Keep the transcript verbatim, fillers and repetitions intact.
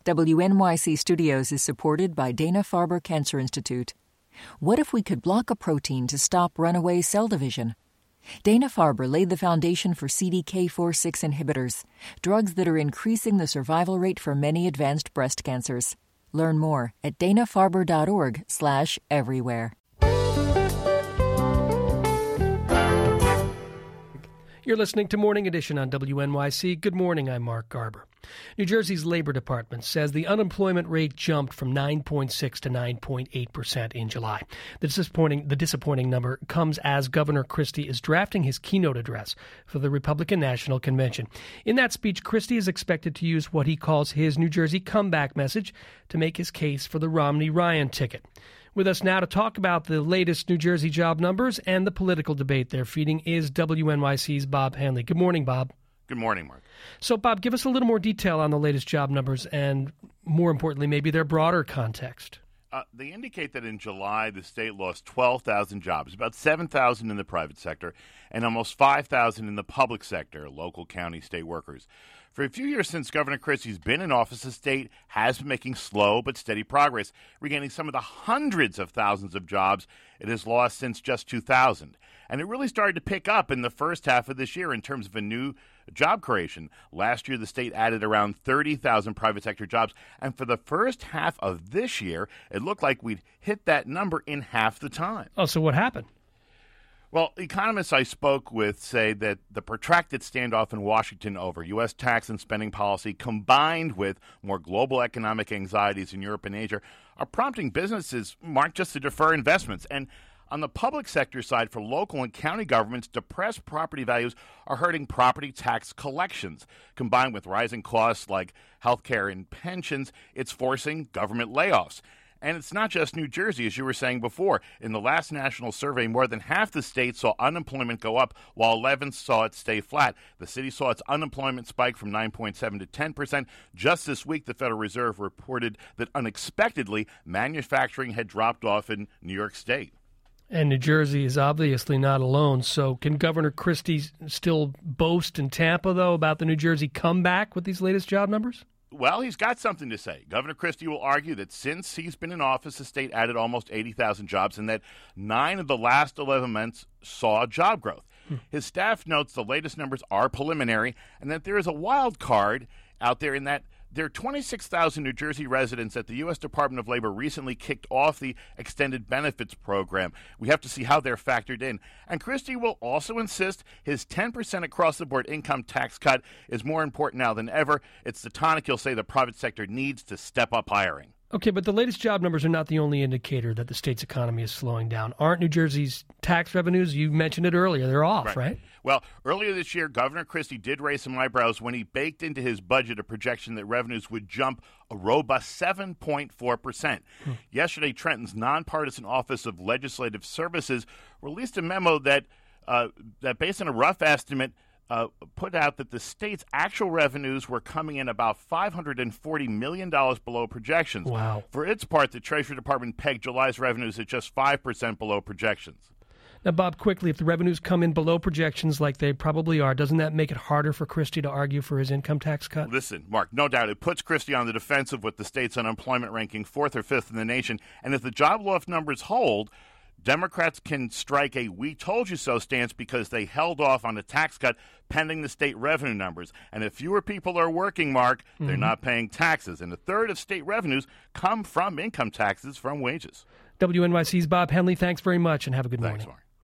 W N Y C Studios is supported by Dana-Farber Cancer Institute. What if we could block a protein to stop runaway cell division? Dana-Farber laid the foundation for C D K four six inhibitors, drugs that are increasing the survival rate for many advanced breast cancers. Learn more at dana-farber.org slash everywhere. You're listening to Morning Edition on W N Y C. Good morning, I'm Mark Garber. New Jersey's Labor Department says the unemployment rate jumped from nine point six to nine point eight percent in July. The disappointing, the disappointing number comes as Governor Christie is drafting his keynote address for the Republican National Convention. In that speech, Christie is expected to use what he calls his New Jersey comeback message to make his case for the Romney-Ryan ticket. With us now to talk about the latest New Jersey job numbers and the political debate they're feeding is W N Y C's Bob Hanley. Good morning, Bob. Good morning, Mark. So, Bob, give us a little more detail on the latest job numbers and, more importantly, maybe their broader context. Uh, they indicate that in July, the state lost twelve thousand jobs, about seven thousand in the private sector and almost five thousand in the public sector, local, county, state workers. For a few years since Governor Christie's been in office, the state has been making slow but steady progress, regaining some of the hundreds of thousands of jobs it has lost since just two thousand. And it really started to pick up in the first half of this year in terms of a new job creation. Last year, the state added around thirty thousand private sector jobs. And for the first half of this year, it looked like we'd hit that number in half the time. Oh, so what happened? Well, economists I spoke with say that the protracted standoff in Washington over U S tax and spending policy, combined with more global economic anxieties in Europe and Asia, are prompting businesses, Mark, just to defer investments. And on the public sector side, for local and county governments, depressed property values are hurting property tax collections. Combined with rising costs like health care and pensions, it's forcing government layoffs. And it's not just New Jersey, as you were saying before. In the last national survey, more than half the states saw unemployment go up, while eleven saw it stay flat. The city saw its unemployment spike from nine point seven to ten percent. Just this week, the Federal Reserve reported that unexpectedly, manufacturing had dropped off in New York State. And New Jersey is obviously not alone. So can Governor Christie still boast in Tampa, though, about the New Jersey comeback with these latest job numbers? Well, he's got something to say. Governor Christie will argue that since he's been in office, the state added almost eighty thousand jobs and that nine of the last eleven months saw job growth. Hmm. His staff notes the latest numbers are preliminary and that there is a wild card out there in that there are twenty-six thousand New Jersey residents that the U S Department of Labor recently kicked off the extended benefits program. We have to see how they're factored in. And Christie will also insist his ten percent across-the-board income tax cut is more important now than ever. It's the tonic he'll say the private sector needs to step up hiring. Okay, but the latest job numbers are not the only indicator that the state's economy is slowing down. Aren't New Jersey's tax revenues, you mentioned it earlier, they're off, right? right? Well, earlier this year, Governor Christie did raise some eyebrows when he baked into his budget a projection that revenues would jump a robust seven point four percent. Hmm. Yesterday, Trenton's nonpartisan Office of Legislative Services released a memo that, uh, that based on a rough estimate, Uh, put out that the state's actual revenues were coming in about five hundred forty million dollars below projections. Wow. For its part, the Treasury Department pegged July's revenues at just five percent below projections. Now, Bob, quickly, if the revenues come in below projections like they probably are, doesn't that make it harder for Christie to argue for his income tax cut? Listen, Mark, no doubt it puts Christie on the defensive with the state's unemployment ranking fourth or fifth in the nation. And if the job loss numbers hold, Democrats can strike a we told you so stance because they held off on a tax cut pending the state revenue numbers. And if fewer people are working, Mark, they're mm-hmm. not paying taxes. And a third of state revenues come from income taxes from wages. W N Y C's Bob Henley, thanks very much and have a good Thanks, morning. Mark.